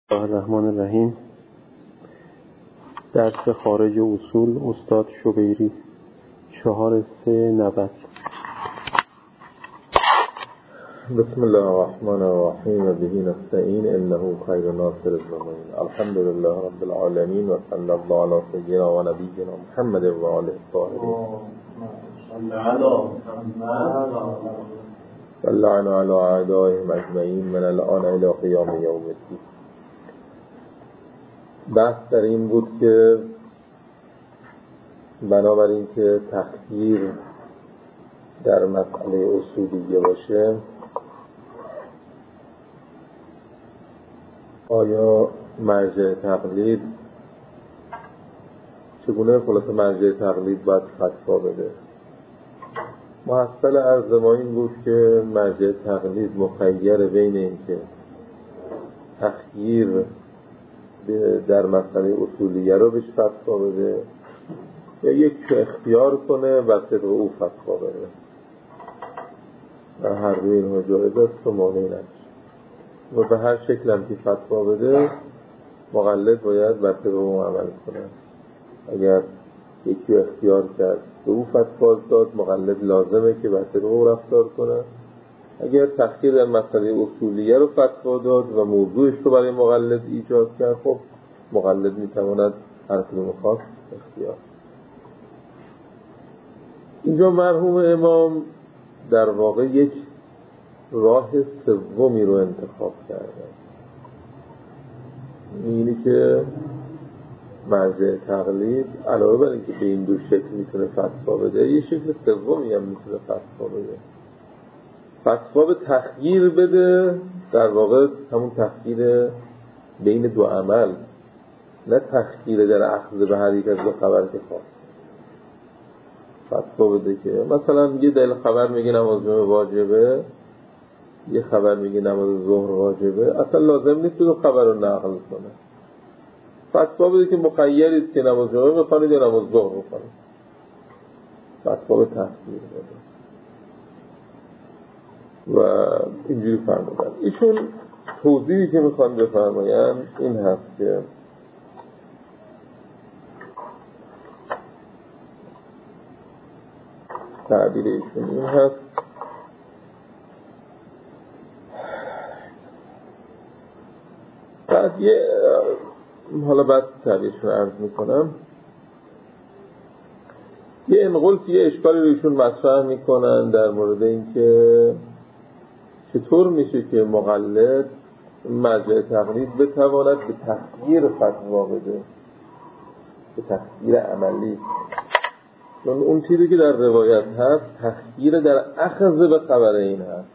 الله الرحمن الرحیم. درس خارج اصول استاد شبیری 4-3-90. بسم الله الرحمن الرحیم و به نستعین انه خیر ناصر الزمان. الحمد لله رب العالمین و صلی الله علی سیدنا و نبینا محمد و آله الطاهرین و اللعن علی اعدائهم اجمعین من الان الی قیام یوم الدین. بحث در این بود که بنابراین که تخییر در مسئله اصولیه باشه، آیا مرجع تقلید چگونه خلاصه مرجع تقلید باید فتوا بده؟ محصل عرض ما این بود که مرجع تقلید مخیر بین این که تخییر در مسئله اصولیه رو بهش فتوا بده یا یک اختیار کنه و طبق او فتوا بده. هر دو اینها جایز است و مانعی نشه و به هر شکل هم که فتوا بده مقلد باید بر طبق او عمل کنه. اگر یکی اختیار کرد به او فتوا داد، مقلد لازمه که بر طبق او رفتار کنه. اگر تخییر در مسئله اصولیه رو فتوا داد و موضوعش رو برای مقلد ایجاد کرد، خب مقلد میتواند هر کدوم خواست اختیار. اینجا مرحوم امام در واقع یک راه سومی رو انتخاب کرده، اینی که مرجع تقلید علاوه بر اینکه به این دو شکل میتونه فتوا بده، یه شکل سومی هم میتونه فتوا بده. فتوا به تخییر بده، در واقع همون تخییر بین دو عمل، نه تخییر در اخذ به هر یک از دو خبر که خواست. فتوا بده که مثلا یه دلیل خبر میگه نماز جمعه واجبه، یه خبر میگه نماز ظهر واجبه، اصلا لازم نیست دو خبر رو نقل کنه. فتوا بده که مخیرید که نماز جمعه بخوانید یا نماز ظهر بخوانید. فتوا به تخییر بده و اینجوری فرمودن. ایشون توضیحی که میخوان بفرماین این هست که تعبیر ایشون این هست حالا بعد تعبیرشون عرض میکنم. یه انقل که یه اشکالی رو ایشون مطرح میکنن در مورد این که چطور میشه که مقلد مرجع تقلید بتواند به تخییر فتوا بده، به تخییر عملی. چون اون چیزی که در روایت هست تخییر در اخذ به خبرین هست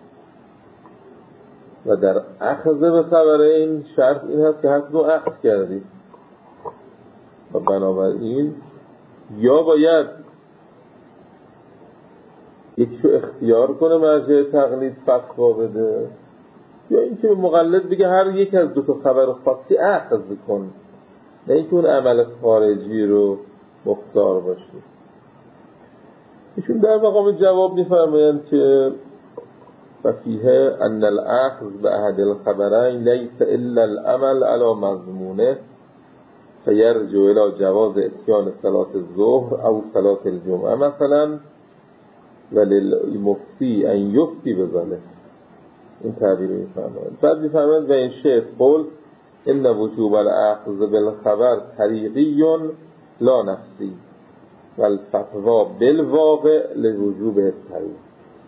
و در اخذ به خبرین شرط این هست که هر کدوم اخذ کردی و بنابراین یا باید یکیشو اختیار کنه مرجع تقلید فتوا بده، یا اینکه به مقلد بگه هر یک از دو تا خبر خاصی اخذ کن، نه اینکه اون عمل خارجی رو مختار باشی. ایشون در مقام جواب میفرمایند که ففیه ان الاخذ باحد الخبرین لیس الا العمل علی مضمونه فیرجع الى جواز اتیان صلاة الظهر او صلاة الجمعه مثلا وللمفتی ان یفتی بذلك. این تعبیر میفرمایند. بعد میفرمایند و این شیخ قول ان وجوب الاخذ بالخبر طریقی لا نفسی والفتوا بالواقع لوجوب الطریق.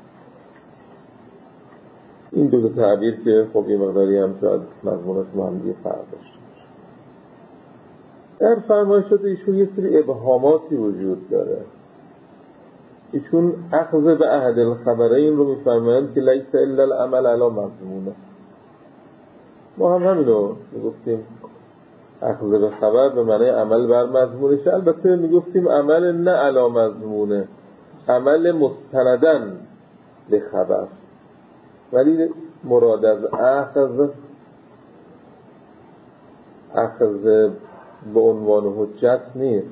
این دو تعبیر که خب یه مقداری هم شاید مضمونش با هم دیگه فرق داشته. در فرمایشات ایشون یه سری ابهاماتی وجود داره. ایشون اخذ به احد الخبرین رو میفرمایند که لیس الا العمل علی مضمونه. ما هم همینو میگفتیم، اخذ به خبر به معنی عمل بر مضمونش. البته میگفتیم عمل نه علی مضمونه، عمل مستندن به خبر، ولی مراد از اخذ به عنوان حجت نیست،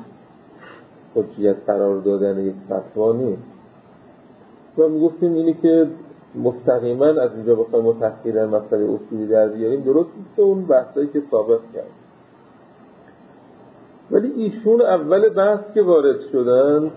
حجیت قرار دادن یک فتوا نیست. و میگفتیم اینی که مستقیما از اینجا بخوایم تحقیر در مسئله اصولی در بیاریم درست نیست اون بحثایی که سابق کرد. ولی ایشون اول بحث که وارد شدن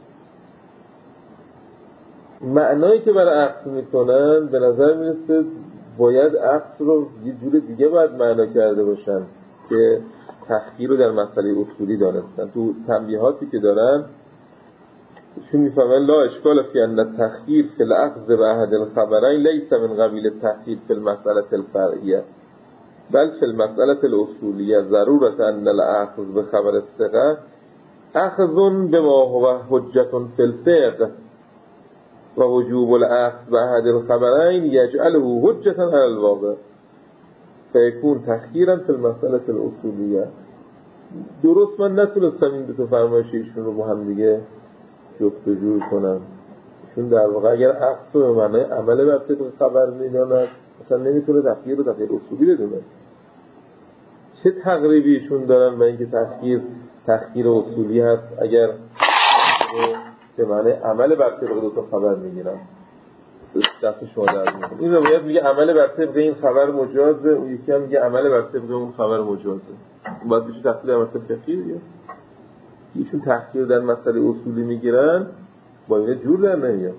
معنایی که برای عقد میکنن به نظر میرسه باید عقد رو یه جور دیگه باید معنا کرده باشن که تحقیر رو در مسئله اصولی دانستن. تو تنبیهاتی که دارن شون میفهمن لا اشکال فی ان تحقیر فی الاخذ بعهد الخبرین لیس من قبیل التحقیر فی المسئله الفرعیه بل فی المسئله الاصولیه ضرورت ان الاخذ بخبر الثقه اخذ بما هو حجة فی الفقه و وجوب الاخذ بعهد الخبرین یجعله حجة علی الواقع فیکون تحقیرا فی المسئله الاصولیه. درست من نتونستم این دو تا فرمایش ایشون رو با هم دیگه جفتجو کنم. چون در واقع اگر عقد رو به معنای عمل بر طبق خبر میداند مثلا نمیتونه تحقیر رو تحقیر اصولی بدونه. چه تقریبی ایشون دارن به اینکه تحقیر اصولی هست اگر به معنای عمل بر طبق دو تا خبر میگیرن؟ دست شما در میگم این روایت میگه عمل بر طبق این خبر مجازه، اون یکی هم میگه عمل بر طبق اون خبر مجازه. باید بشه تحقیر در مسئله فقهی دیگه. ایشون تحقیر در مسئله اصولی میگیرن با اینه جور در نمیاد.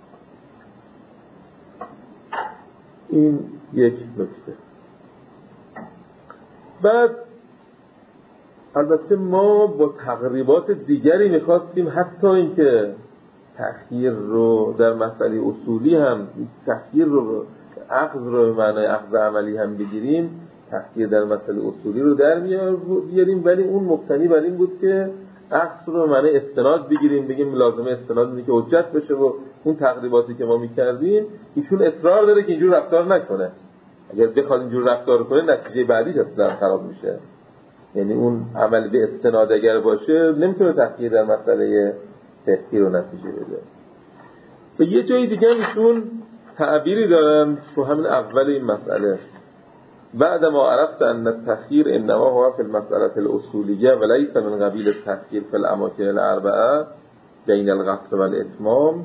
این یک نکته. بعد البته ما با تقریبات دیگری میخواستیم حتی اینکه تحقیر رو در مسئله اصولی هم تحقیر رو اخذ رو به معنای اخذ عملی هم بگیریم، تحقیر در مسئله اصولی رو در بیاریم، ولی اون مبتنی بر این بود که اخذ رو به معنای استناد بگیریم، بگیم لازمه استناد اینه که حجت بشه و اون تقریباتی که ما میکردیم. ایشون اصرار داره که اینجور رفتار نکنه. اگر بخواد اینجور رفتار کنه نتیجه بعدیش اصلا خراب میشه. یعنی اون عمل به استناد اگر باشه نمیتونه تحقیر در مسئله فقهی رو نتیجه بده. و یه جای دیگه ایشون تعبیری دارن تو همین اول این مسئله، بعد ما عرفت ان التحقیر انما هو في المسألة الأصولية وليس من قبيل التحقیر في الأماكن الأربعة بين القصد والإتمام.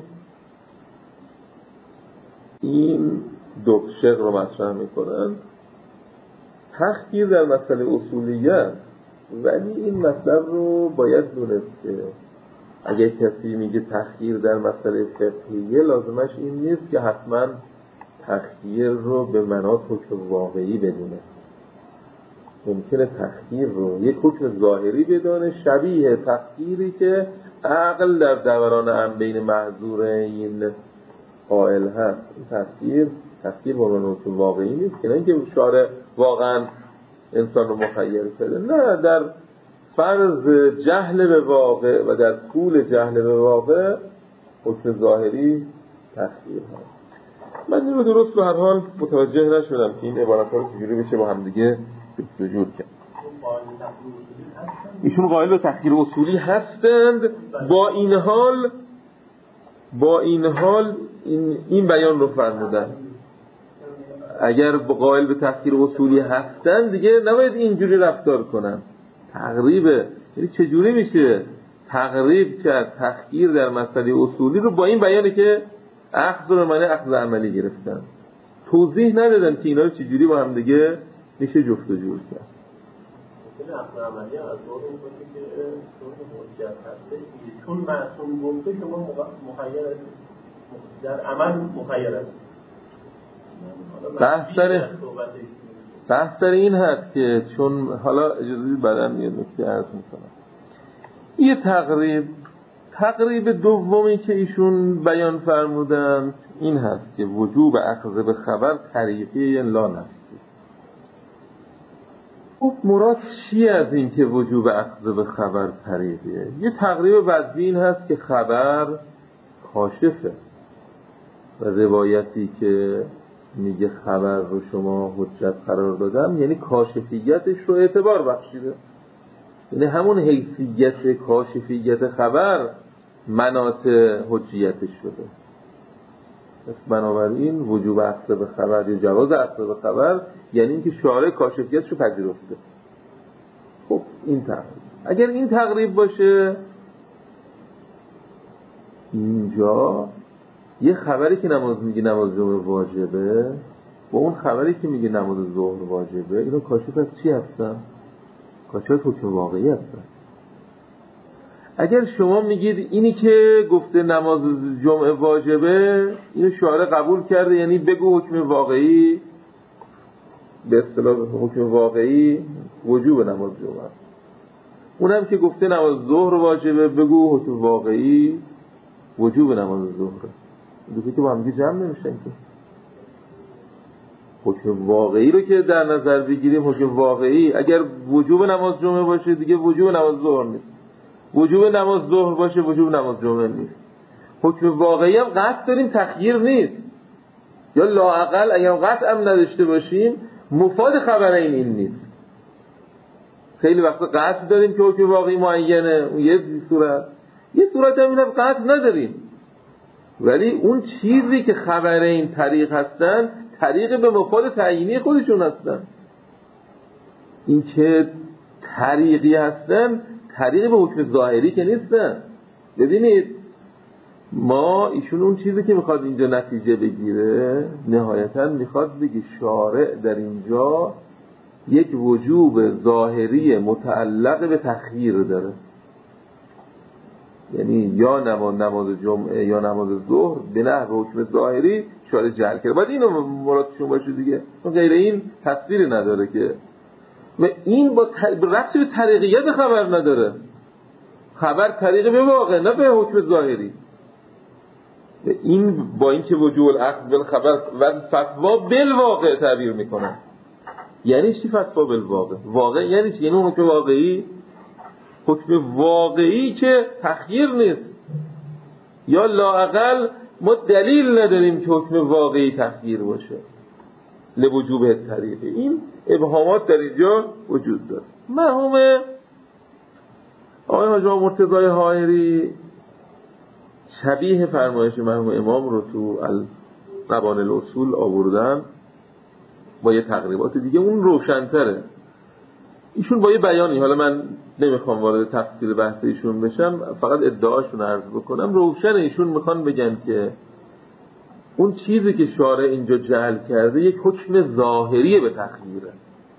این دو شق رو مطرح میکنن. تحقیر در مسئله اصولیه، ولی این مسئله رو باید دونست که اگه کسی میگه تحقیر در مسئله فقهیه لازمش این نیست که حتما تحقیر رو به معنای حکم واقعی بدونه. ممکنه تحقیر رو یک حکم ظاهری بدونه شبیه تحقیری که عقل در دوران هم بین محظورین قائل هست. این تحقیر با معنای حکم واقعی نیست که نه اینکه شارع واقعا انسان رو مخیر کرده، نه، در فرض جهل به واقع و در طول جهل به واقع حکم ظاهری تحقیر هست. من این رو درست به هر حال متوجه نشدم که این عبارت ها رو چجوری بشه با هم دیگه جور کرد. ایشون قائل به تحقیر اصولی هستند، با این حال این بیان رو فرمودن. اگر قائل به تحقیر اصولی هستند دیگه نباید اینجوری رفتار کنن. تقریبه، یعنی چجوری میشه تقریب کرد تحقیر در مسئله اصولی رو با این بیانی که اخذ رو معنی اخذ عملی گرفتن. توضیح ندادن که اینا رو چجوری با هم دیگه میشه جفت و جور کرد. اخذ عملی از دور اون باشه که حجت هسته چون معصوم گفته شما مخیر در عمل مخیر است. بحث در این هست که چون حالا اجازه بدن یه نکته عرض میکنم. یه تقریب دومی که ایشون بیان فرمودن این هست که وجوب اخذ به خبر طریقی لا نفسی. خب مراد چی از این که وجوب اخذ به خبر طریقیه؟ یه تقریب بعدی این هست که خبر کاشفه و روایتی که میگه خبر رو شما حجت قرار دادم یعنی کاشفیتش رو اعتبار بخشیده، یعنی همون حیثیت کاشفیت خبر مناط حجیتش شده. بنابراین وجوب اخذ به خبر یا جواز اخذ به خبر یعنی اینکه شارع کاشفیتش رو پذیرفته. خب این تقریب، اگر این تقریب باشه اینجا یه خبری که نماز میگه نماز جمعه واجبه و اون خبری که میگه نماز ظهر واجبه، اینا کاشف از چی هستن؟ کاشف از حکم واقعی هستن. اگر شما میگید اینی که گفته نماز جمعه واجبه اینو شارع قبول کرده، یعنی بگو حکم واقعی، به اصطلاح حکم واقعی وجوب نماز جمعه. اونم که گفته نماز ظهر واجبه بگو حکم واقعی وجوب نماز ظهره. دوستی که با هم دیگه جمع نمیشن که. حکم واقعی رو که در نظر بگیریم، حکم واقعی اگر وجوب نماز جمعه باشه دیگه وجوب نماز ظهر نیست، وجوب نماز ظهر باشه وجوب نماز جمعه نیست. حکم واقعی هم قطع داریم، تخییر نیست. یا لااقل اگر قطع هم نداشته باشیم مفاد خبرین این نیست. خیلی وقتا قطع داریم که حکم واقعی معینه، اون یه صورت هم قطع نداریم، ولی اون چیزی که خبرین طریق هستن طریق به مفاد تعیینی خودشون هستن. این که طریقی هستن طریق به حکم ظاهری که نیستن. ببینید ما ایشون اون چیزی که میخواد اینجا نتیجه بگیره نهایتاً میخواد بگه شارع در اینجا یک وجوب ظاهری متعلق به تخییر داره، یعنی یا نماز جمعه یا نماز ظهر به نحو حکم ظاهری شارع جعل کرده. باید اینو مرادشون باشه دیگه، غیر این تصویری نداره که. و این با ربطی به طریقیت خبر نداره. خبر طریق به واقع نه به حکم ظاهری. و این با این که وجوب الاخذ بالخبر و فتوا بالواقع تعبیر میکنه. یعنی چی فتوا بالواقع؟ واقع یعنی چی؟ یعنی حکم واقعی، حکم واقعی که تخییر نیست، یا لااقل ما دلیل نداریم که حکم واقعی تخییر باشه لوجوب طریقی. این ابهامات در اینجا وجود داره. مرحوم آقای حاج آقا مرتضی حائری شبیه فرمایش مرحوم امام رو تو قوانین الاصول آوردن با یه تقریبات دیگه، اون روشن‌تره. ایشون با یه بیانی، حالا من نمیخوام وارد تفصیل بحث ایشون بشم، فقط ادعاشون عرض بکنم. روشن ایشون میخوان بگن که اون چیزی که شارع اینجا جعل کرده یک حکم ظاهری به تخییره،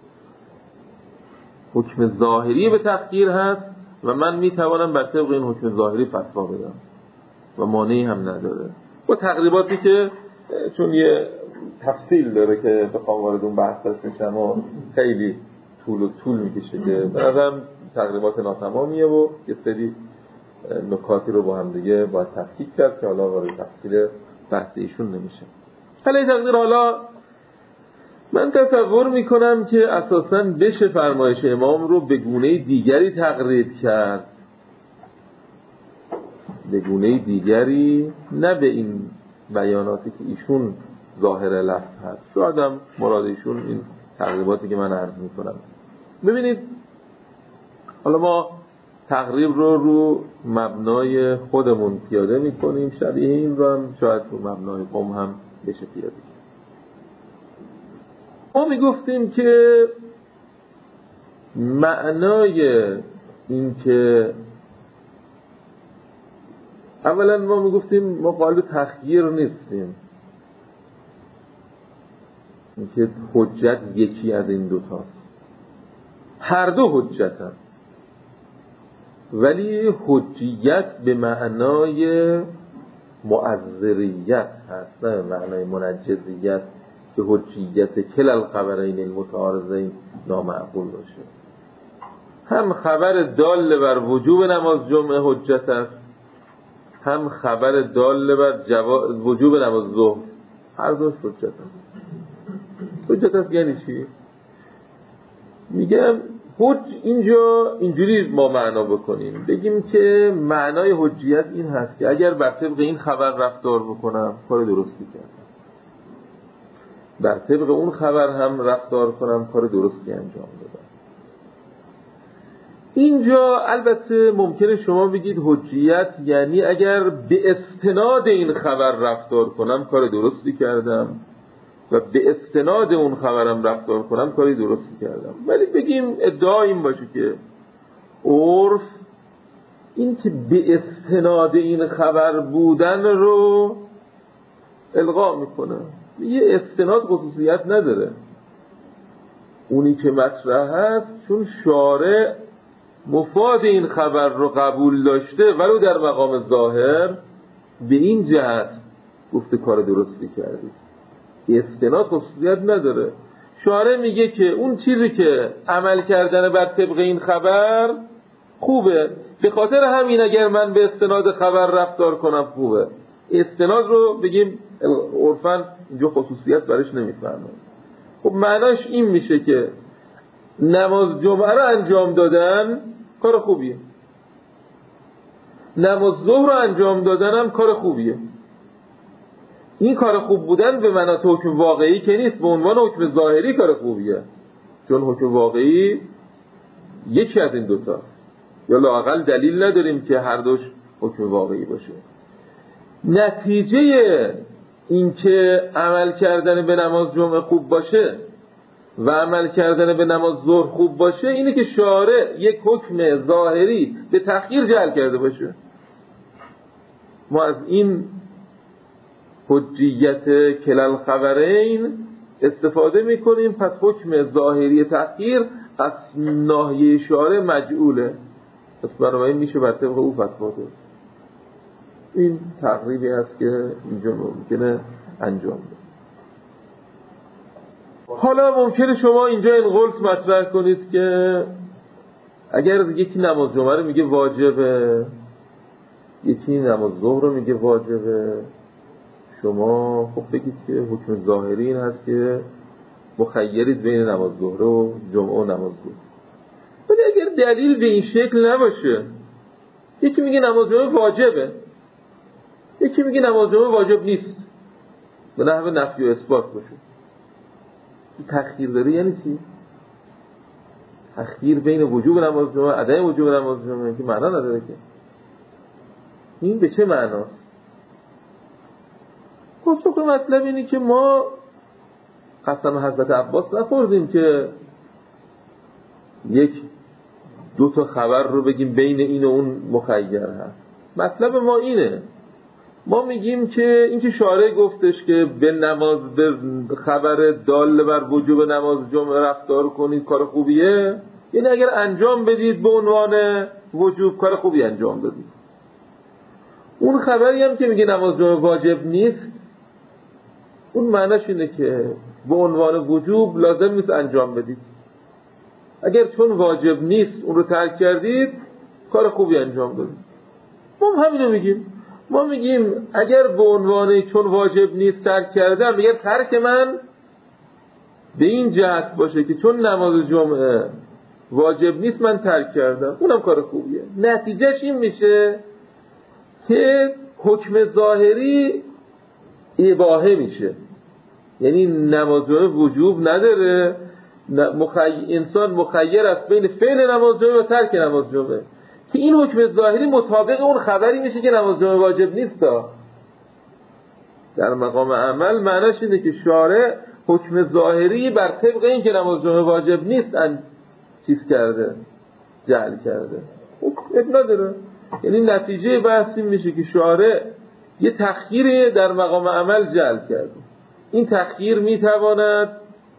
حکم ظاهری به تخییر هست و من میتوانم بر طبق این حکم ظاهری فتوا بدم و مانعی هم نداره. با تقریباتی که چون یه تفصیل داره که بخوام وارد اون بحث بشم و خیلی طول میکشه که به نظرم تقریبات ناتمامیه و یه سری نکاتی رو با هم دیگه باید تفکیک کرد که حالا وارد تفصیل بحث ایشون نمیشه. حالا این تقدیر، حالا من تصور میکنم که اساساً بشه فرمایش امام رو به گونه دیگری تقرید کرد، به گونه دیگری، نه به این بیاناتی که ایشون ظاهر لفظ هست. شاید هم مراد ایشون این تقریباتی که من عرض میکنم. ببینید حالا ما تقریب رو مبنای خودمون پیاده میکنیم، شبیه این رو هم شاید رو مبنای قوم هم بشه پیاده. ما میگفتیم که معنای این که اولا ما میگفتیم ما قائل تخییر نیستیم، این که حجت یکی از این دوتاست، هر دو حجت هست، ولی حجیت به معنای معذریت هست، نه معنای منجزیت که حجیت کل الخبرین المتعارضین نامعقول باشه. هم خبر دال بر وجوب نماز جمعه حجت است، هم خبر دال بر وجوب نماز ظهر، هر دوش حجت است. حجت است یعنی چی؟ میگم اینجا اینجوری ما معنا بکنیم، بگیم که معنای حجیت این هست که اگر بر طبق این خبر رفتار بکنم کار درستی کردم، بر طبق اون خبر هم رفتار کنم کار درستی انجام دادم. اینجا البته ممکنه شما بگید حجیت یعنی اگر به استناد این خبر رفتار کنم کار درستی کردم و به استناد اون خبرم رفتار کنم کاری درستی کردم. ولی بگیم ادعا این باشه که عرف این که به استناد این خبر بودن رو الغا میکنه، یه استناد خصوصیت نداره. اونی که مطرح هست چون شارع مفاد این خبر رو قبول داشته ولو در مقام ظاهر، به این جهت گفته کار درستی کردی. استناد خصوصیت نداره. شارع میگه که اون چیزی که عمل کردن بر طبق این خبر خوبه، به خاطر همین اگر من به استناد خبر رفتار کنم خوبه. استناد رو بگیم عرفاً اینجا خصوصیت برش نمیفهمه. خب معناش این میشه که نماز جمعه رو انجام دادن کار خوبیه، نماز ظهر رو انجام دادن هم کار خوبیه. این کار خوب بودن به معنی حکم واقعی که نیست، به عنوان حکم ظاهری کار خوبیه، چون حکم واقعی یکی از این دوتا، یا لااقل دلیل نداریم که هر دوش حکم واقعی باشه. نتیجه این که عمل کردن به نماز جمعه خوب باشه و عمل کردن به نماز ظهر خوب باشه اینه که شارع یک حکم ظاهری به تأخیر جعل کرده باشه. ما از این حجیت کلال خبرین استفاده میکنیم، پس حکم ظاهری تأخیر از ناحیه شارع مجعوله، پس بنابراین میشه بر طبق او فتوا داد. این تقریبی هست که اینجا ممکنه انجام بده. حالا ممکنه شما اینجا این قلت مطرح کنید که اگر یکی نماز جمعه رو میگه واجبه، یکی نماز ظهر رو میگه واجبه، شما خب بگید که حکم ظاهری این هست که مخیرید بین نماز ظهر و جمعه و نماز ظهر. ولی اگر دلیل به این شکل نباشه، یکی میگه نماز جمعه واجبه، یکی میگه نماز جمعه واجب نیست، به نحو نفی و اثبات باشه، تأخیر داره یعنی چی؟ تأخیر بین وجوب نماز جمعه عدم وجوب نماز جمعه که معنا نداره که. این به چه معناست؟ پاسخ مطلب اینه که ما قسم حضرت عباس نخوردیم که یک دو تا خبر رو بگیم بین این و اون مخیر هست. مطلب ما اینه، ما میگیم که این که شارع گفتش که به نماز به خبر دال بر وجوب نماز جمعه رفتار کنید کار خوبیه، یعنی اگر انجام بدید به عنوان وجوب کار خوبی انجام دادید. اون خبری هم که میگه نماز جمعه واجب نیست، اون معنیش اینه که به عنوان وجوب لازم نیست انجام بدید، اگر چون واجب نیست اون رو ترک کردید کار خوبی انجام دادید. ما همینو میگیم، ما میگیم اگر به عنوان چون واجب نیست ترک کردم، اگر ترک من به این جهت باشه که چون نماز جمعه واجب نیست من ترک کردم، اونم کار خوبیه. نتیجهش این میشه که حکم ظاهری اباحه میشه، یعنی نماز جمعه وجوب نداره، انسان مخیر است بین فعل نماز جمعه و ترک نماز جمعه، که این حکم ظاهری مطابق اون خبری میشه که نماز جمعه واجب نیست. در مقام عمل معنیش اینه که شارع حکم ظاهری بر طبق این که نماز جمعه واجب نیست چیز کرده، جعل کرده، اب نداره. یعنی نتیجه بحث این میشه که شارع یه تأخیری در مقام عمل جعل کرده. این تأخیر میتواند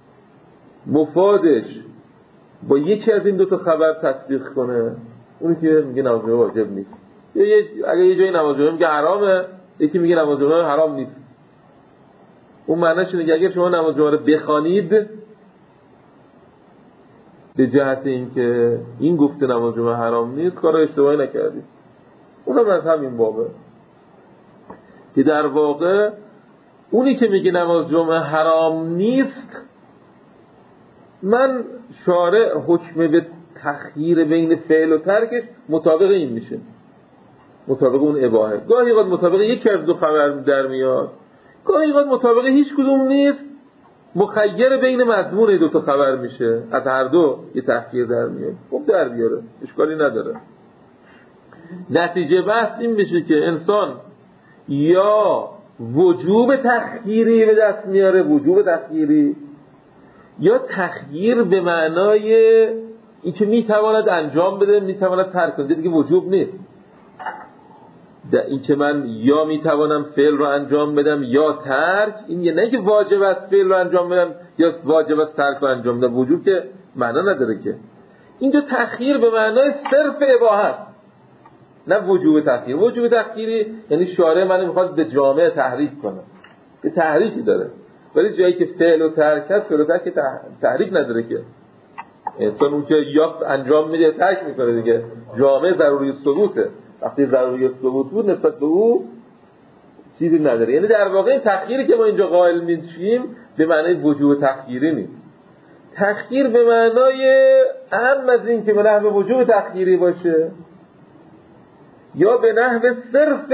مفادش با یکی از این دو تا خبر تطبیق کنه، اونی که میگه نماز جمعه واجب نیست، یا اگه یه جایی نماز جمعه میگه حرامه، یکی میگه نماز جمعه حرام نیست، اون معنیش اینه که اگر شما نماز جمعه رو بخوانید به جهت این که این گفته نماز جمعه حرام نیست کار اشتباهی نکردید. اونم از همین بابه که در واقع اونی که میگه نماز جمعه حرام نیست، من شارع حکم به تخییر بین فعل و ترکش مطابق این میشه، مطابق اون اباحه. گاهی اوقات مطابق یکی از دو خبر در میاد، گاهی اوقات مطابق هیچ کدوم نیست، مخیر بین مضمون دو تا خبر میشه، از هر دو یه تخییر در میاد، خب در بیاره، اشکالی نداره. نتیجه بحث این میشه که انسان یا وجوب تخییری به دست میاره، وجوب تخییری، یا تخییر به معنای این که میتواند انجام بده، میتواند ترک کنه، دیگه وجوب نیست. این که من یا میتوانم فعل رو انجام بدم یا ترک، این یه نه که واجب است فعل رو انجام بدم یا واجب است ترک رو انجام بدم، وجود که معنا نداره که. اینجا تأخیر به معنای صرف اباحت، نه وجوب تأخیر. وجوب تأخیری یعنی شارع من میخواد به جامعه تحریک کنه، به تحریکی داره، ولی جایی که فعل و ترک هست، فعل و ترک تحریک نداره که. انسان اون که یا انجام میده ترک میکنه دیگه، جامعه ضروری ثبوته. وقتی ضروری ثبوت بود نسبت به او چیزی نداره. یعنی در واقع این تأخیری که ما اینجا قائل میشیم به معنای وجوب تأخیری نیست. تأخیر به معنای اهم از این که به نحو وجوب تأخیری باشه یا به نحو صرف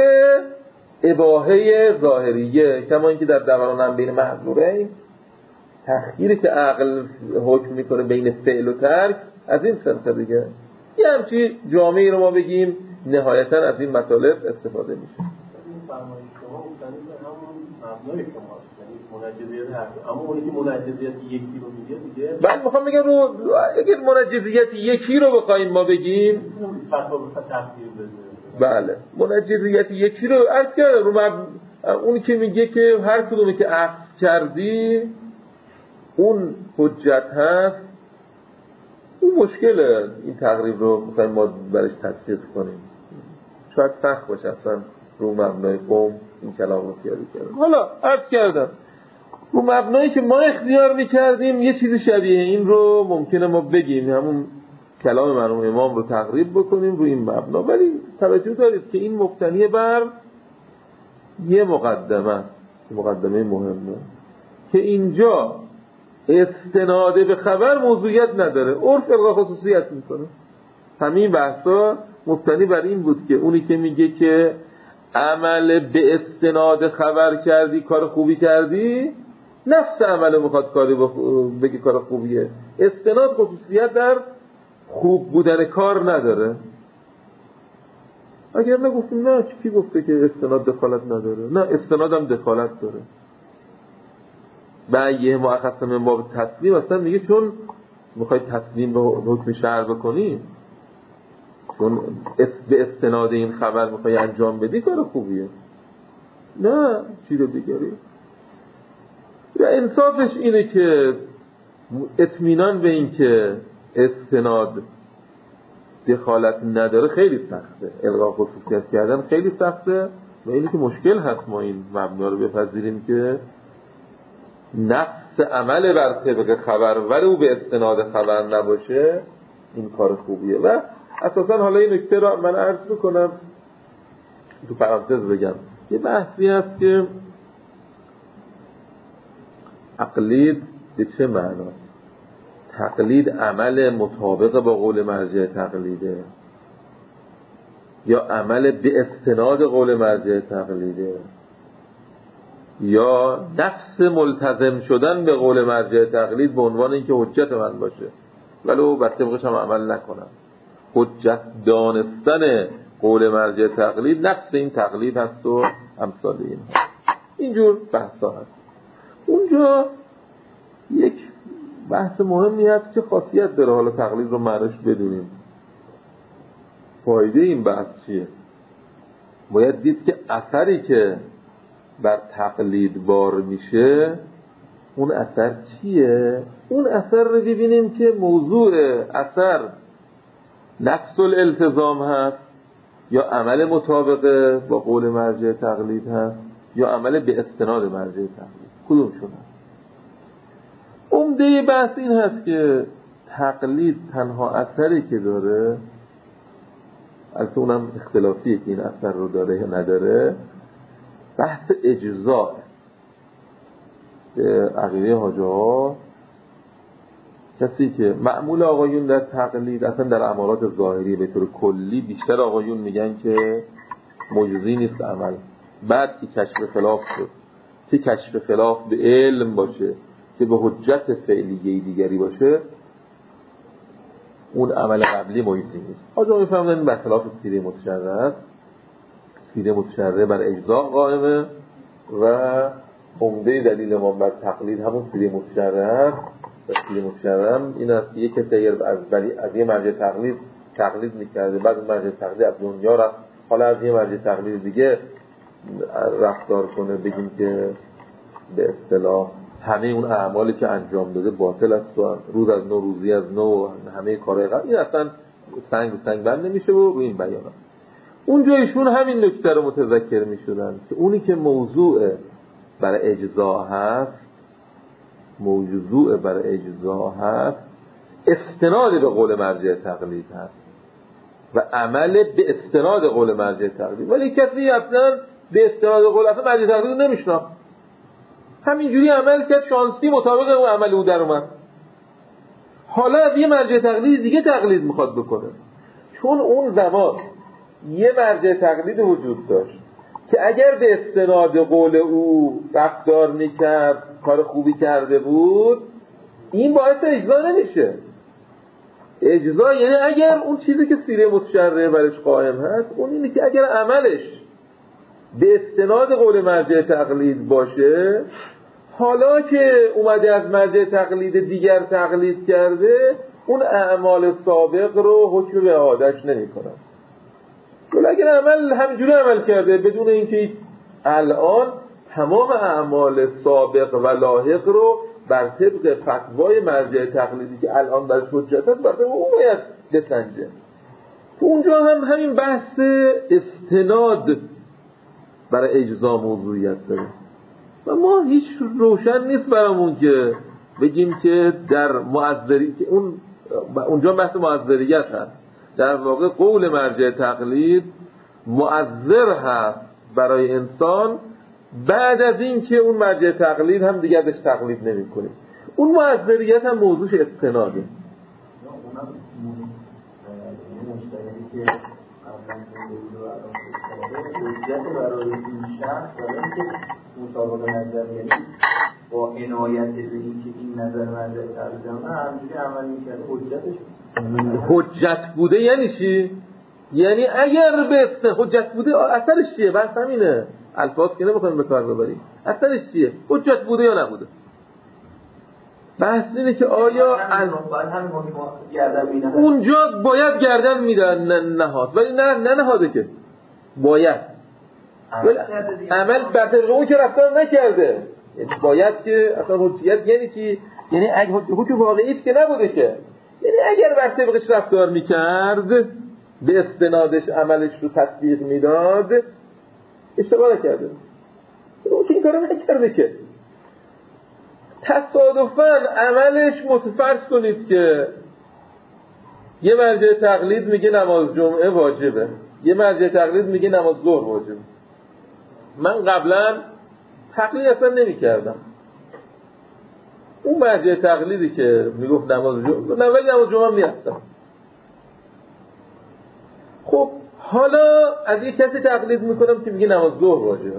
اباحه ظاهریه، کما اینکه در دوران هم بین محظورین تأخیری که عقل حکم میکنه بین فعل و ترک از این صرف دیگه. یه همچی جامعی رو ما بگیم نهایتا از این مطالب استفاده میشه. این فرمایش شما مستند به همون مبنای شماست، یعنی منجزیت هست، اما اونی که منجزیت یکی رو میگه دیگه. بعد میخوام بگم رو اگر منجزیت یکی رو بخوایم ما بگیم فتوا به تفسیر بده. بله، منجزیت یکی رو عرض کردم رو اونی که میگه که هر کدومی که عقل کردی اون حجت هست، اون مشکله. این تقریب رو میخوایم ما برش تدقیق کنیم، شاید سخت باشه اصلا رو مبنای قوم این کلام رو خیالی کردم. حالا عرض کردم رو مبنایی که ما اختیار میکردیم یه چیز شبیه این رو ممکنه ما بگیم، همون کلام مرحوم امام رو تقریب بکنیم رو این مبنا. ولی توجه دارید که این مبتنی بر یه مقدمه مهمه که اینجا استناد به خبر موضوعیت نداره، عرف الغا خصوصیت میکنه. همین بحثا مبتنی بر این بود که اونی که میگه که عمل به استناد خبر کردی کار خوبی کردی، نفس عمل میخواد کاری بگه کار خوبیه. استناد خصوصیت در خوب بودن کار نداره. اگر نگفتیم نه کی گفته که استناد دخالت نداره؟ نه، استناد هم دخالت داره. بعیه مؤخص من باب تسلیم اصلا میگه چون میخوای تسلیم رو حکم شرع بکنی، چون به استناد این خبر میخوای انجام بدی کار خوبیه، نه چیز دیگری. یا انصافش اینه که اطمینان به این که استناد دخالت نداره خیلی سخته، الغا خصوصیت کردن خیلی سخته. و اینه که مشکل هست ما این مبنا رو بپذیریم که نفس عمل بر طبق خبر ولو به استناد خبر نباشه این کار خوبیه. و اساسا حالا این نکته رو من عرض بکنم تو پرانتز بگم، یه بحثی هست که تقلید به چه معناست؟ تقلید عمل مطابق با قول مرجع تقلیده یا عمل به استناد قول مرجع تقلیده یا نفس ملتزم شدن به قول مرجع تقلید به عنوان اینکه حجت من باشه ولو بر طبقش هم عمل نکنم. حجت دانستن قول مرجع تقلید نفس این تقلید هست و امثال این هست. اینجور بحثا هست. اونجا یک بحث مهمی هست که خاصیت داره، حالا تقلید رو معنیش بدونیم. فایده این بحث چیه؟ باید دید که اثری که بر تقلید بار میشه اون اثر چیه؟ اون اثر رو ببینیم که موضوع اثر نفس الالتزام هست یا عمل مطابق با قول مرجع تقلید هست یا عمل به استناد مرجع تقلید، کدومشون هست؟ عمده بحث این هست که تقلید تنها اثری که داره، البته اونم اختلافیه که این اثر رو داره یا نداره، بحث اجزاء که عقیده حاجه کسی که معمول آقایون در تقلید اصلا در امارات ظاهری به طور کلی بیشتر آقایون میگن که مجزی نیست عمل. بعد که کشف خلاف شد که کشف خلاف به علم باشه که به حجت فعلیه دیگری باشه اون عمل قبلی مجزی نیست. حاجه میفهمدن به خلاف سیره متشرع است. سیره متشرع بر اجزاء قائمه و عمده دلیل ما بر تقلید همون سیره متشرع است. و سیره متشرع این است که یک کسی از یه مرجع تقلید میکرده، بعد مرجع تقلید از دنیا رفت حالا از یه مرجع تقلید دیگه رفتار کنه، بگیم که به اصطلاح همه اون اعمالی که انجام داده باطل است و روز از نو روزی از نو همه کارهای قبل، این اصلا سنگ و سنگ بند نمیشه و روی این بیانات اونجا ایشون همین نکته رو متذکر میشدن که اونی که موضوع برای اجزا هست استناد به قول مرجع تقلید هست و عمل به استناد قول مرجع تقلید، ولی کسی اصلا به استناد قول اصلا مرجع تقلید نمیشناخت، همینجوری عمل کرد، شانسی مطابق اون عمل او در اومد. حالا از یه مرجع تقلید دیگه تقلید میخواد بکنه، چون اون زمان یه مرجع تقلید وجود داشت که اگر به استناد قول او رفتار میکرد، کار خوبی کرده بود، این باعث اجزا نمیشه. اجزا یعنی اگر اون چیزی که سیره متشرعه برش قائم هست، اون اینه که اگر عملش به استناد قول مرجع تقلید باشه، حالا که اومده از مرجع تقلید دیگر تقلید کرده، اون اعمال سابق رو حکم به اعاده‌اش نمی‌کنه. ولی اگر عمل همینجوری عمل کرده بدون اینکه الان تمام اعمال سابق و لاحق رو بر طبق فتوای مرجع تقلیدی که الان برش حجت هست، بر طبق اون باید بسنجه. تو اونجا هم همین بحث استناد برای اجزا موضوعیت داره و ما هیچ روشن نیست برامون که بگیم که در معذری که اونجا بحث معذریت هست، در واقع قول مرجع تقلید معذر هست برای انسان بعد از این که اون مرجع تقلید هم دیگه ازش تقلید نمی کنیم. اون معذریت هم موضوعش استناده. که حجت برای این شخص برای اینکه مطابق نظر، یعنی با عنایت به اینکه این نظر مرجع تقلیدم همینجوری عمل میکرد، حجت بوده یعنی چی؟ یعنی اگر به حجت بوده اثرش چیه؟ بحث همینه، الفاظ که نمیخوایم به کار ببریم. اثرش چیه؟ حجت بوده یا نبوده؟ بحث اینه که آیا اونجا باید گردن میدن نهاد، ولی نه نهاده که باید عمل بر طبق اون که رفتار نکرده، باید که اصلا حجیت یعنی چی؟ یعنی حکم واقعی که نبوده که، یعنی اگر بر طبقش رفتار میکرد، به استنادش عملش رو تطبیق میداد، اشتباه نکرده. اون که این کارو نکرده که تصادفاً عملش متفرض کنید که یه مرجع تقلید میگه نماز جمعه واجبه، یه مرجع تقلید میگه نماز ظهر واجبه. من قبلا تقلید اصلا نمی کردم، اون مرجع تقلیدی که میگفت نماز جمعه میرفتم. خب حالا از یک کسی تقلید میکنم که میگه نماز ظهر واجبه.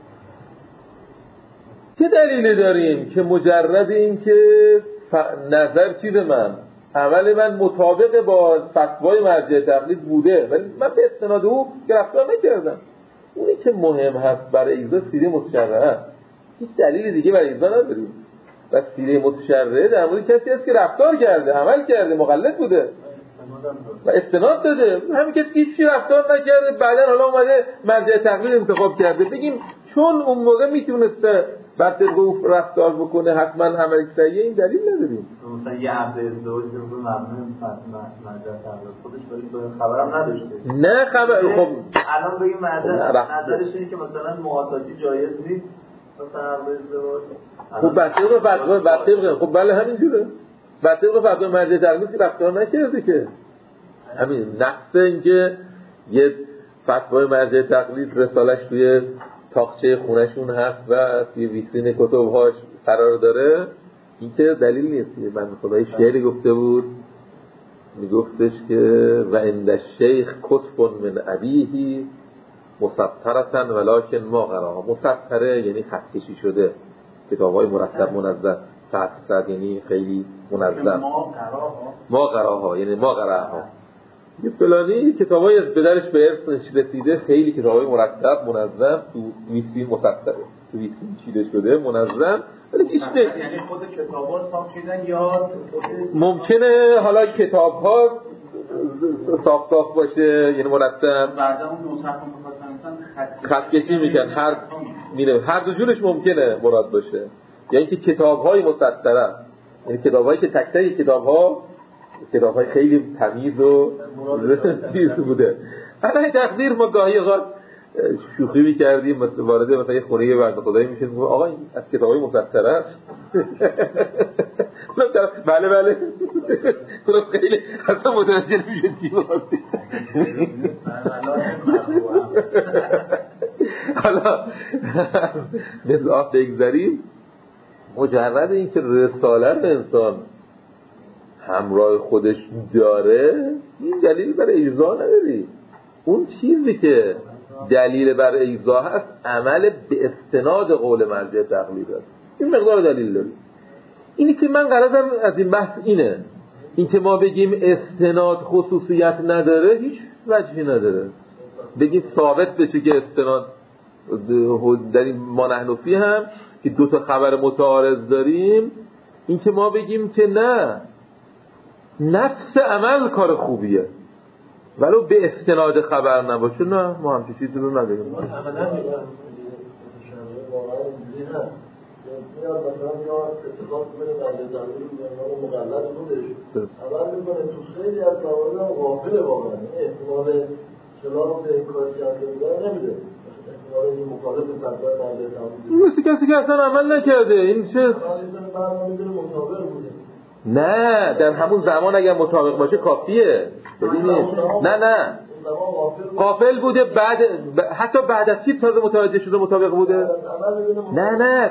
چه دلیلی داریم که مجرد این که نظر چی به من، عمل من مطابق با فتوای مرجع تقلید بوده ولی من به استناد او گرفتار نکردم؟ اونی که مهم هست برای اجزا سیره متشرعه، هیچ دلیل دیگه برای اجزا نداریم. و سیره متشرعه در مورد کسی هست که رفتار کرده، عمل کرده، مقلد بوده و استناد داده. همین کسی که هیچ رفتار نکرده بعدن حالا اومده مرجع تقلید انتخاب کرده، بگیم چون اون موقع میتونسته بعد طبق او رفتار بکنه حتما عمل صحیحه، این دلیل نداریم. مثلا یه عقد ازدواج رو ممنون مرجع تقلید خودش ولی خبرم نداشته. نه خبر. خب الان بگیم نظرش اینه که مثلا محاساتی جایز نیست، مثلا عقد ازدواج خب بعد طبق خب بله همینجوره، بعد طبق فتوای مرجع تقلید رفتار نکرده که همین نقص این که یه فتوای مرجع تقلید رسالش توی تاقچه خونهشون هست و توی ویترین کتبهاش قرار داره، این که دلیل نیست. من خدای شعری گفته بود میگفتش که و عند الشیخ کتب من ابیه مسطرة ولکن ما قراها. مسطره یعنی خط کشی شده، کتاب‌های مرتب منظم، صد یعنی خیلی منظم. ما قراها یعنی ما قراها، یه فلانی کتابای از پدرش به ارث رسیده، خیلی کتابای مرتب منظم تو ویترین مسطره، تو ویترین چیده شده منظم، ولی هیچ یعنی خود کتابا ساخت شدن یا ممکنه حالا کتاب‌ها صاف باشه، یعنی مرتب. بعد اون نسخه مفصل خط کشی میکنن، هر دو جورش ممکنه مراد باشه. یعنی که کتاب‌های مسطره، یعنی کتاب‌هایی که تک تک کتاب‌های خیلی تمیز و چیز بوده. الان تقدیر ما گاهی اوقات شوخی می‌کردیم، وارد مثلا یه خونه بنده خدایی میشیم، آقا این از کتاب‌های مسطره است. بله تو خیلی اصلا متوجه نمیشه چی واسه. حالا مثل آب بگذاریم، مجرد این که رساله رو انسان همراه خودش داره، این دلیل برای ایضاح نداری. اون چیزی که دلیل برای ایضاح هست عمل به استناد قول مرجع تقلید است. این مقدار دلیل داره. اینی که من غرضم از این بحث اینه، این که ما بگیم استناد خصوصیت نداره هیچ وجهی نداره. بگیم ثابت بشه که استناد در این ما نحنفی هم که دو تا خبر متعارض داریم، این که ما بگیم که نه، نفس عمل کار خوبیه ولو به استناد خبر نباشه، نه ما همچین چیزی رو نداریم. میاد مثلا یا اتفاق کنه بنده زمین رو مقلد خودش عمل میکنه، تو خیلی از موارد هم غافله واقعا، احتمال خلاف به این کاری که انجام نمیده، احتمال این مخالف فتوای بنده زمین مثل کسی که اصلا عمل نکرده. این چه مطابق بوده. نه در همون زمان اگر مطابق باشه کافیه. ببینید نه غافل بوده، بعد حتی بعد از چی تازه متوجه شده مطابق بوده. نه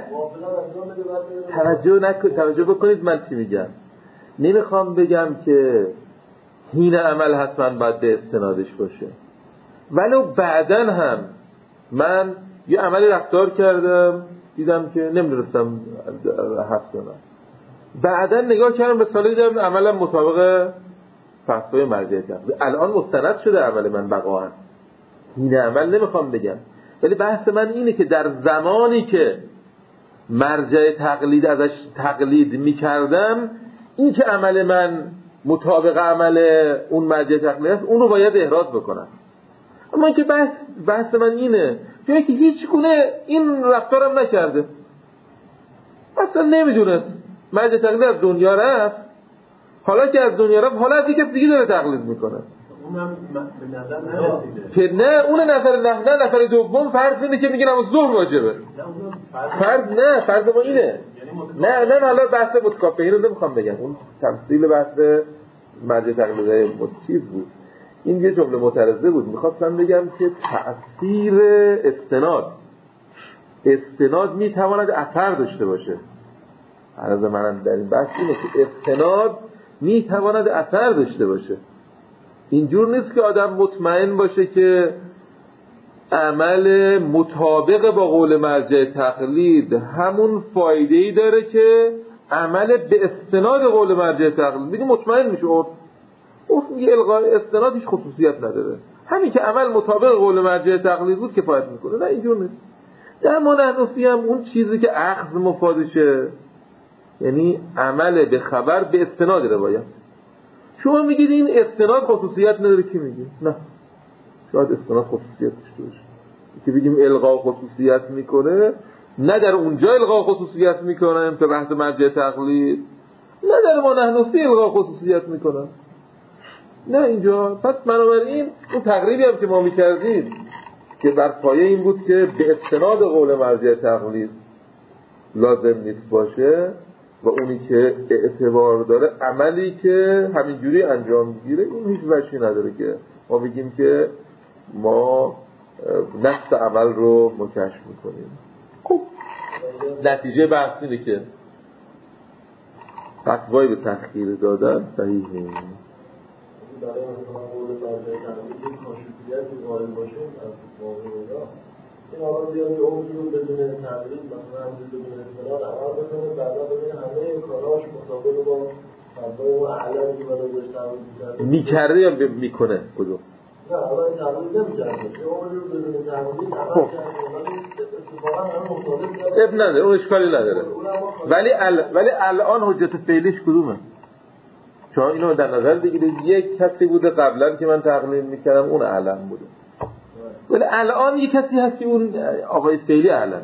توجه بکنید من چی میگم. نمیخوام بگم که هین عمل حتما باید به استنادش باشه، ولو بعدن هم من یه عملی رفتار کردم دیدم که نمیدونستم حفظ کنم، بعدن نگاه کردم به سالی دیدم عملم مطابق فتوای مرجع تقلید، الان مستند شده عمل من بقاهن. این عمل نمیخوام بگم، ولی بحث من اینه که در زمانی که مرجع تقلید ازش تقلید میکردم، این که عمل من مطابق عمل اون مرجع تقلید است اونو باید احراز بکنم. اما که بحث من اینه که هیچ گونه این رفتارم نکرده، اصلا نمیدونست مرجع تقلید از دنیا رفت، حالا که از دنیا رفت حالا از یک کس دیگه داره تقلید میکنه. اونم به نظر نرسیده که نه اون نفر دوم فرض اینه که میگن نماز ظهر واجبه. فرض ما اینه. نه حالا بحث متکافئین رو نمیخوام بگم، اون تفصیل بحث مرجع تقلید چیز بود. این یه جمله معترضه بود، میخواستم بگم که تأثیر استناد میتواند اثر داشته باشه. عرض منم در این بحث اینه که استناد میتواند اثر داشته باشه. اینجور نیست که آدم مطمئن باشه که عمل مطابق با قول مرجع تقلید همون فایده‌ای داره که عمل به استناد قول مرجع تقلید. میگه مطمئن میشه میگه الغای استناد هیچ خصوصیت نداره، همین که عمل مطابق قول مرجع تقلید بود کفایت میکنه. نه اینجور نیست. در منحنفی هم اون چیزی که اخذ مفادشه، یعنی عمل به خبر به استناد روایت. شما میگید این استناد خصوصیت نداره، کی میگه؟ نه شاید استناد خصوصیت داشته باشه. که بگیم الغا خصوصیت میکنه، نه در اونجا الغا خصوصیت میکنه به بحث مرجع تقلید، نه در منحنفی الغا خصوصیت میکنه، نه اینجا. پس بنابراین اون تقریبی هم که ما میکردیم که بر پایه این بود که به استناد قول مرجع تقلید لازم نیست باشه و اونی که اعتبار داره عملی که همینجوری انجام گیره، این هیچ وجهی نداره که ما بگیم که ما نفس عمل رو مکشف میکنیم. خب نتیجه بحث اینه که فتوایی به تأخیر دادن صحیح نیست. برای مثلا قول مرجع تقلید یک کاشفیتی قائل باشه از واقعا این آقا بیاد که اون رو بدون تقلید مثلا همون بدون استناد عمل بکنه، بعدا ببینه همه کاراش مطابق با فتوای اون اعلمی که برای داشت میکرده یا میکنه کدوم؟ نه اول تقلید نمیکرده، اون رو بدون تقلید عمل کرده، اتفاقا همه مطابق اب نداره، اون اشکالی نداره. ولی الان حجت فعلیش کدومه؟ شما اینو در نظر بگیرید یک کسی بوده قبلا که من تقلید میکردم اون علم بوده، ولی الان یک کسی هست که اون آقای فعلی علمه.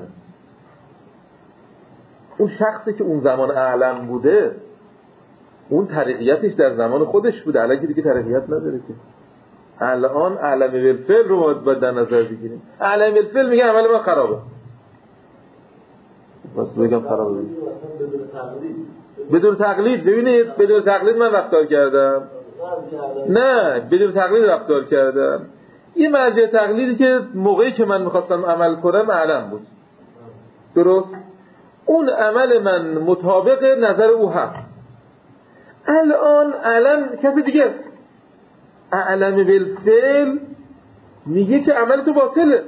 اون شخصی که اون زمان علم بوده اون طریقیتش در زمان خودش بوده، الان که دیگه طریقیت نداره که. الان علم بالفعل رو باید در نظر بگیریم. علم بالفعل میگه عمل من خرابه، بس بگم خرابه بدون تقلید. ببینید بدون تقلید من رفتار کردم، نه بدون تقلید رفتار کردم. یه مرجع تقلیدی که موقعی که من میخواستم عمل کنم علم بود، درست؟ اون عمل من مطابق نظر او هست. الان علم کسی دیگه است، علم بالفعل میگه که عمل تو باطله.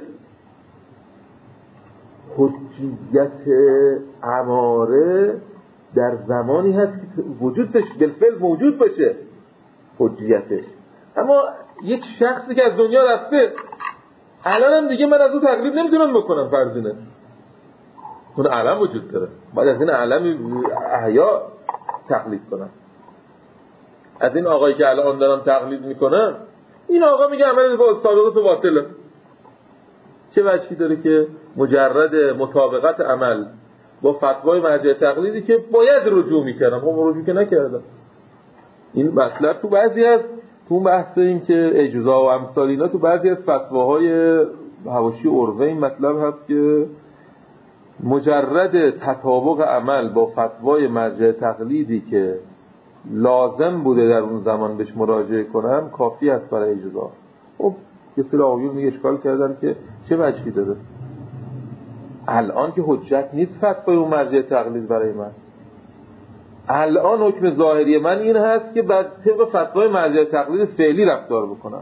حجیت اماره در زمانی هست که وجود داشت بالفعل موجود باشه حجیتش، اما یک شخصی که از دنیا رفته الان هم دیگه من از اون تقلید نمیتونم بکنم، فرضینه اون علم وجود داره، باید از این علم احیا تقلید کنم. از این آقایی که الان دارم تقلید میکنم این آقا میگه عمل سابقه تو باطله. چه وجهی داره که مجرد مطابقت عمل با فتوای مرجع تقلیدی که باید رجوع میکردم خب رجوع که نکردم. این مطلب تو بعضی از تو بحث این که اجزا و امثال اینا تو بعضی از فتواهای حواشی عروه این مطلب هست که مجرد تطابق عمل با فتوای مرجع تقلیدی که لازم بوده در اون زمان بهش مراجعه کنم کافی است برای اجزا. خب یه سری آقایون میگه اشکال کردن که چه وجهی داره الان که حجت نیست فتوای اون مرجع تقلید برای من. الان حکم ظاهری من این هست که بعد طبق فتوای مرجع تقلید فعلی رفتار بکنم.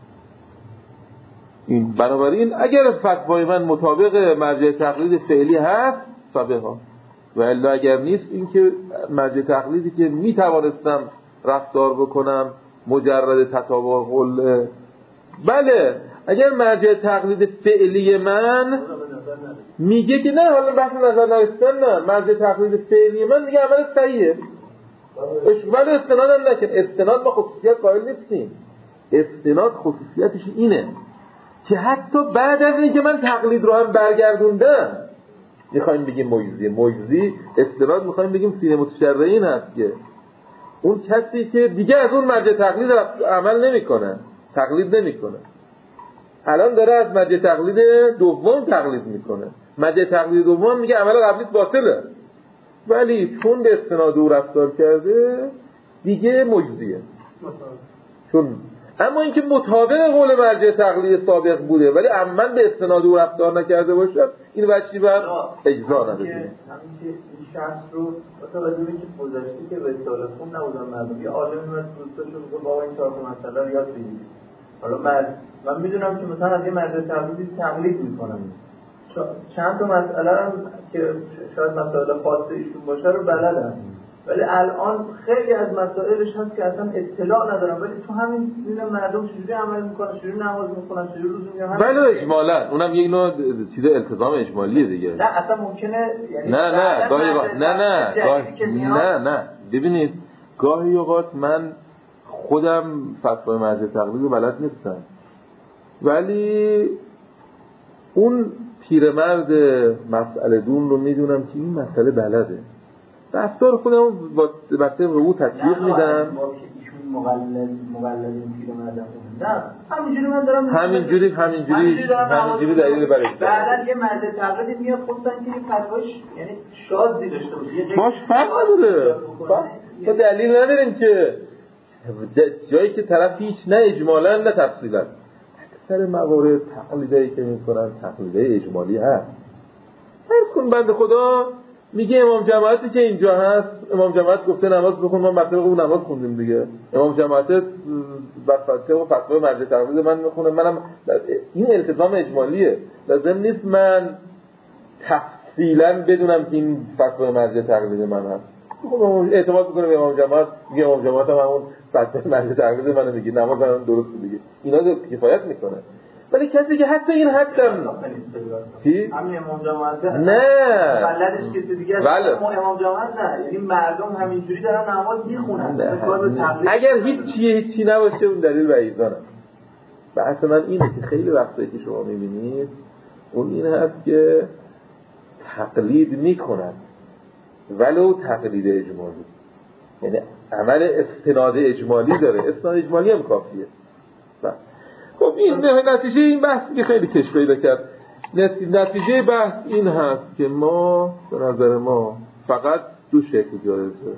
این بنابراین اگر فتوای من مطابق مرجع تقلید فعلی هست فبها، و الا اگر نیست این که مرجع تقلیدی که می توانستم رفتار بکنم مجرد تطابق قول. بله اگر مرجع تقلید فعلی من میگه که نه حالا بحث نظر نرسیدن، نه مرجع تقلید فعلی من میگه عمل صحیحه ولی استناد هم نکن. استناد با خصوصیت قائل نیستیم. استناد خصوصیتش اینه که حتی بعد از اینکه من تقلید رو هم برگردوندم میخوایم بگیم موجزی استناد میخوایم بگیم سینه متشرعین هست که اون کسی که دیگه از اون مرجع تقلید عمل نمیکنه، تقلید نمیکنه، الان داره از مرجع تقلید دوم تقلید میکنه. مرجع تقلید دوم میگه عمل قبلیت باطله ولی چون به استناد او رفتار کرده دیگه موجزیه. چون اما اینکه مطابق قول مرجع تقلید سابق بوده ولی عمل به استناد او رفتار نکرده باشه این وجهی بر اجزا نداره. همین که این شخص رو متوجه میشه که گذشته که به اصطلاح خون نبودن مردم یه عالم از دوستاشون میگه بابا این چهار تا مسئله رو یاد بگیرید. حالا من میدونم که مثلا از یه مرجع تقلید میکنم چند تا مسئله هم که شاید مسائل خاص ایشون باشه رو بلدم ولی الان خیلی از مسائلش هست که اصلا اطلاع ندارم ولی تو همین دیدن مردم چجوری عمل میکنن، چجوری نماز میکنن، چجوری روزه میگیرن. بله اجمالا اونم یک نوع چیز التزام اجمالیه دیگه. نه اصلا ممکنه یعنی نه گاهی نه ببینید گاهی اوقات من خودم فتوای مرجع تقلید رو بلد نیستم ولی اون پیرمرد مسئله دون رو میدونم که این مسئله بلده، رفتار خودم با طبق او تطبیق میدم. ایشون مقلد این پیرمرد نه همینجوری من دارم همینجوری دلیل برای بعدن یه مرجع تقلید میاد خودتن که این فتواش یعنی شاذی داشته باشه باش فرق نداره با دلیل نداریم که جایی که طرف هیچ نه اجمالا نه تفصیلا اکثر موارد تقلیدایی که میکنن تقلیده اجمالی هست. فرض کن بنده خدا میگه امام جماعتی که اینجا هست امام جماعت گفته نماز بخون ما مطلب اون نماز خوندیم دیگه امام جماعت بر فتوای مرجع تقلید من میخونه منم این التزام اجمالیه لازم نیست من تفصیلا بدونم که این فتوای مرجع تقلید من هست. خب اعتماد میکنه به امام جماعت میگه امام جماعت هم همون فتوای مرجع تقلید منو میگه نماز هم درست میگه اینا کفایت میکنه. ولی کسی که حتی این حد هم چی؟ همین امام جماعت نه ملتش کسی دیگه است. امام جماعت نه، یعنی مردم همینجوری دارن نماز میخونن. اگر هیچی نباشه اون دلیل بعیدانه. بحث من اینه که خیلی وقتی که شما میبینید اون این هست که تقلید میکنن ولو تقلید اجمالی، یعنی عمل استناد اجمالی داره، استناد اجمالی هم کافیه. خب این نتیجه این بحث که خیلی کش پیدا کرد. نتیجه بحث این هست که ما به نظر ما فقط دو شکل جایزه،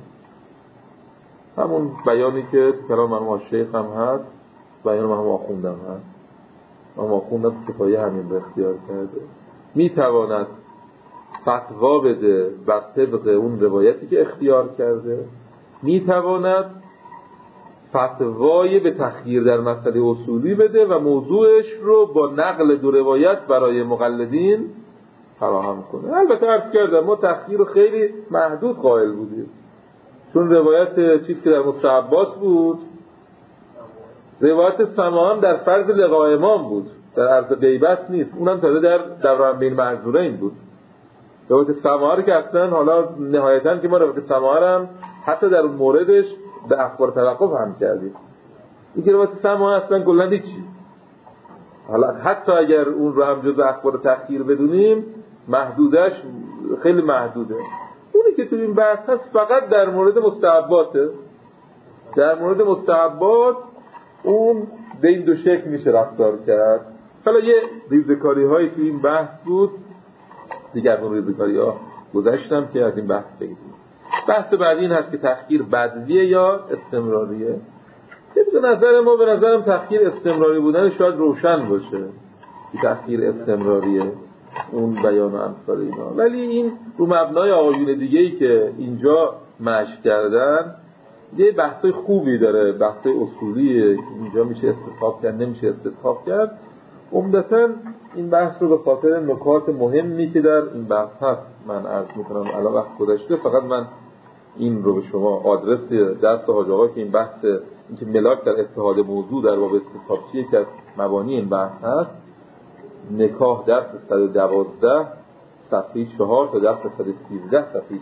همون بیانی که کلام مرحوم شیخ هم هست، بیان مرحوم آخوندم هست. مرحوم آخوندم کفایه همین رو اختیار کرده، میتواند فتوا بده بر طبق اون روایتی که اختیار کرده، میتواند فتوای به تخییر در مسئله اصولی بده و موضوعش رو با نقل دو روایت برای مقلدین فراهم کنه. البته عرض کردم ما تخییر رو خیلی محدود قائل بودیم، چون روایت چیزی که در مستحبات بود، روایت سماعان در فرض لقاء امام بود، در عرض غیبت نیست، اونم تازه در دوران بین معذورین بود. روایت سماعان که اصلا حالا نهایتاً که ما روایت سماعان هم حتی در اون موردش به اخبار توقف هم کردیم. این که روایت سماعان اصلا کلاً هیچی، حالا حتی اگر اون رو هم جزء اخبار تخییر بدونیم محدودش خیلی محدوده. اونی که تو این بحث هست فقط در مورد مستحباته. در مورد مستحبات اون به این دو شکل میشه رفتار کرد. حالا یه ریزکاری هایی تو این بحث بود دیگه، از اون ریزکاری ها گذشتم که از این بحث بگیم. بحث بعدی این هست که تخییر بدویه یا استمراریه. به نظرم تخییر استمراری بودن شاید روشن باشه که تخییر استمراریه، اون بیان و امثال اینا، ولی این رو مبنای آقایون دیگه‌ای که اینجا مشق کردن یه بحثای خوبی داره، بحثای اصولیه که اینجا میشه استصحاب کرد نمیشه استصحاب کرد. عمدتاً این بحث رو به خاطر نکات مهمی که در این بحث هست من عرض میکنم. الان وقت گذشته، فقط من این رو به شما آدرس درس حاج آقا که این بحث اینکه ملاک در اتحاد موضوع در باب استصحاب چیه که از مبانی این بحث هست، نکاح درس 112 صفحه 4 تا درس 113 صفحه 6.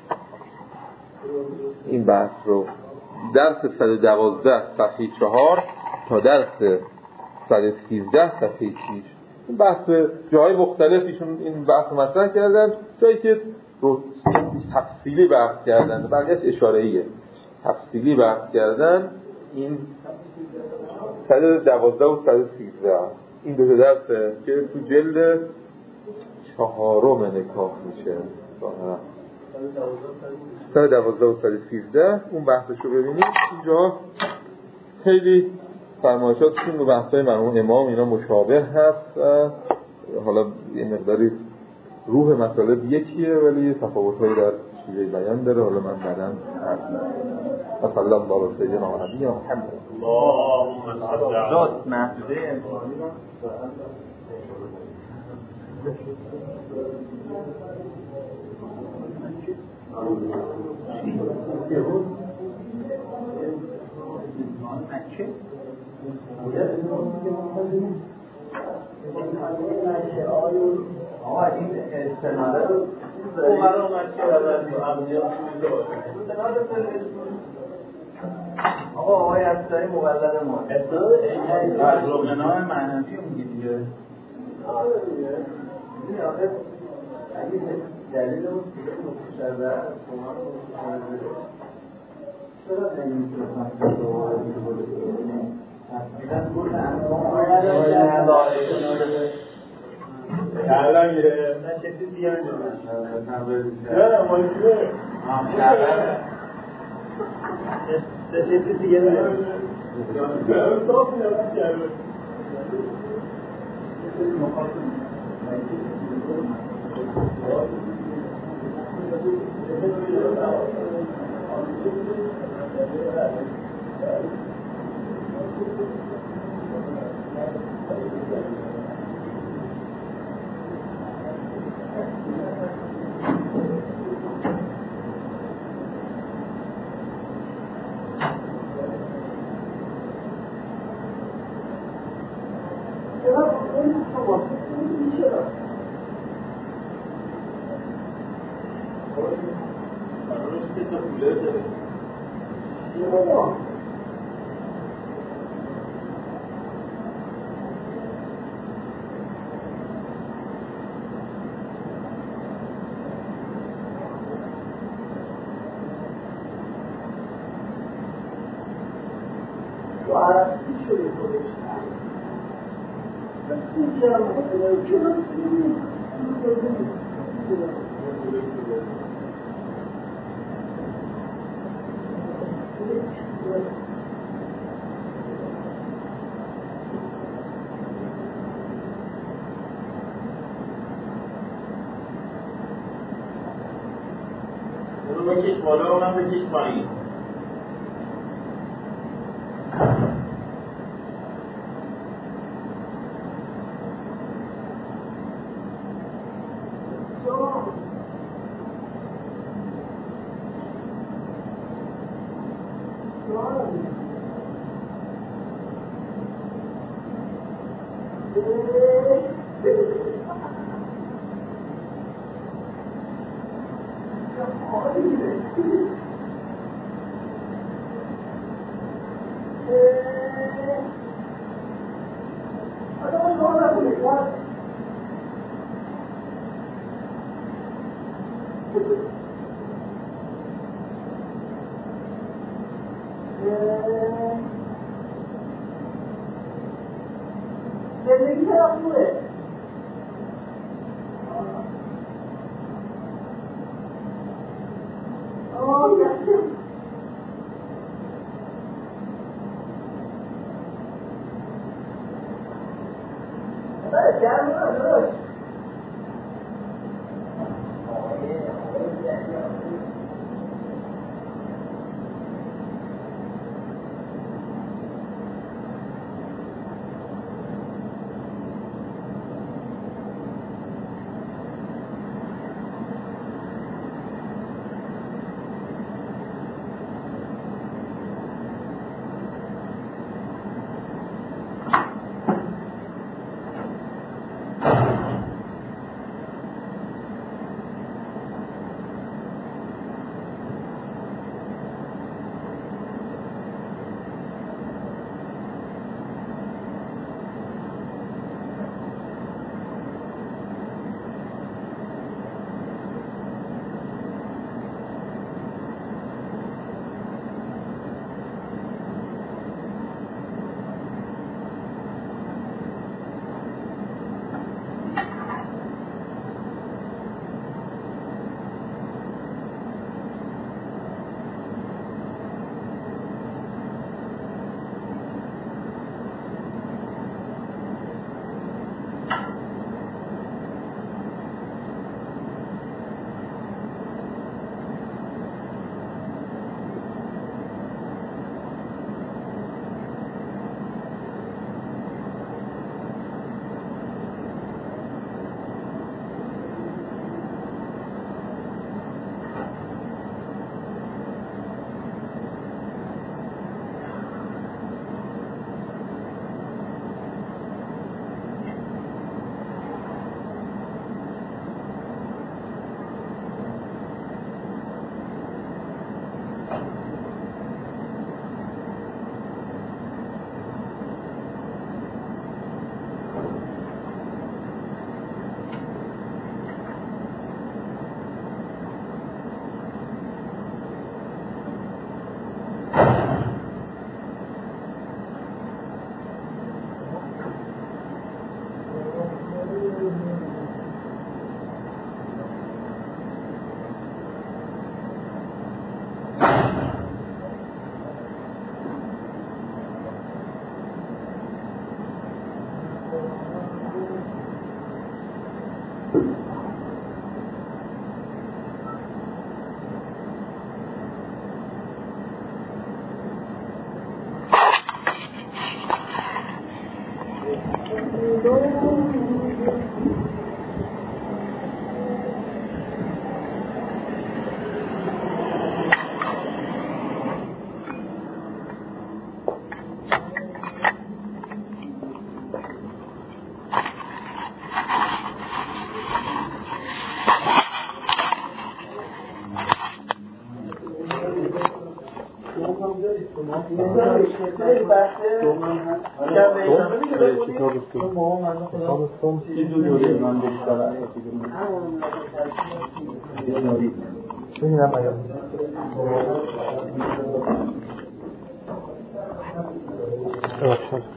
این بحث رو درس 112 صفحه 4 تا درس 113 صفحه 6. این بحث جای مختلفیشون این بحث مطرح کردن، جایی که رو تفصیلی بحث کردن، بقیه‌اش اشاره‌ایه. تفصیلی بحث کردن این 112 و 113. این دو درسه که تو جلد 4 نکاح میشه. 112 و 113 اون بحثش رو ببینید. اینجا خیلی فرمایشاتشون و بحثای مرحوم امام اینا مشابه هست. حالا یه مقداری روح مطالب یکیه ولی تفاوت‌هایی در شیوه بیان داره. حالا من بعداً عرض می‌کنم. صلی الله علیه و سیدنا محمد. اللهم صل علی محمد. آقا این استناده رو اومدم آقا آقای اصلایی مقلد ما از روغنای معنفی رو میگی دیگه. آره دیگه این آخه اگه دلیل اون مستشرده چرا نمیتونم کردن میره نه چیزی دیگه نه مایکیه چیزی دیگه نه بکش بالا و من بکش پایین. خیلی بحثه کتاب